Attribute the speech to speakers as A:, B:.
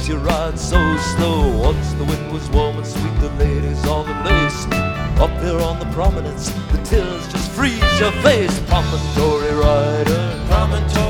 A: you ride so slow. Once the wind was warm and sweet, the ladies on the place. Up there on the prominence, the tears just freeze your face. Promontory rider, promontory